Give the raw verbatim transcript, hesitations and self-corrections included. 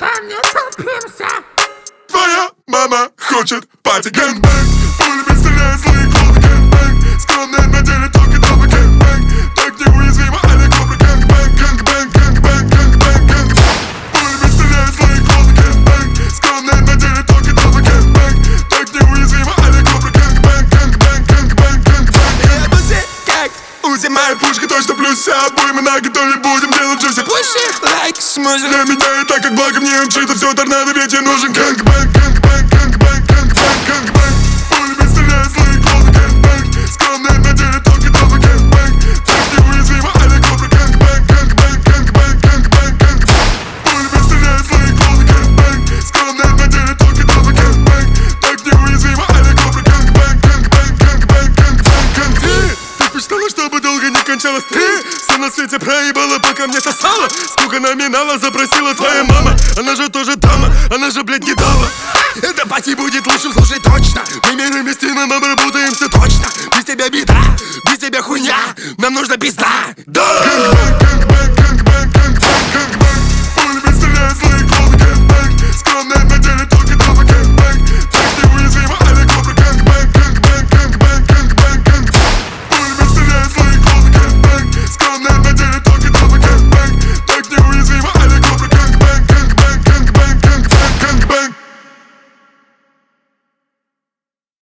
не топимся. Твоя мама хочет пати гэнгбэнг. Пулями стреляет злые клоуны гэнгбэнг. Скромная на деле только дома гэнгбэнг. Так неуязвима Али Кобра гэнгбэнг. Гэнгбэнг, гэнгбэнг, гэнгбэнг, гэнгбэнг. Пулями стреляет злые клоуны гэнгбэнг. Скромная на деле только дома гэнгбэнг. Так неуязвима Али Кобра гэнгбэнг. Гэнгбэнг, гэнгбэнг, гэнгбэнг. Я бузи как Узи, моя пушка точно плюс. Все обои мы наготове будем делать джуси. Пусть их лайк смузи. Для меня и так как благо мне учиться все торнадо, ведь я нужен гэнгбэнг. Гэнгбэнг, гэнгбэнг, гэнгбэнг, гэнгбэнг. Пулями стреляет злые клоуны гэнгбэнг. Скромная на деле только дома гэнгбэнг. Так неуязвима Али Кобра гэнгбэнг. Гэнгбэнг, гэнгбэнг, гэнгбэнг, гэнгбэнг. Пулями стреляет злые клоуны гэнгбэнг. Скромная на деле только дома гэнгбэнг. Так неуязвима Али Кобра гэнгбэнг. Гэнгбэнг, гэнгбэнг, гэнгбэнг, гэнгбэнг. Ты мечтала, чтобы долго не кончалось. Ты все на свете проебала, пока мне сосала. Сколько номинала запросила твоя мама. Она же тоже дама, она же, блядь, не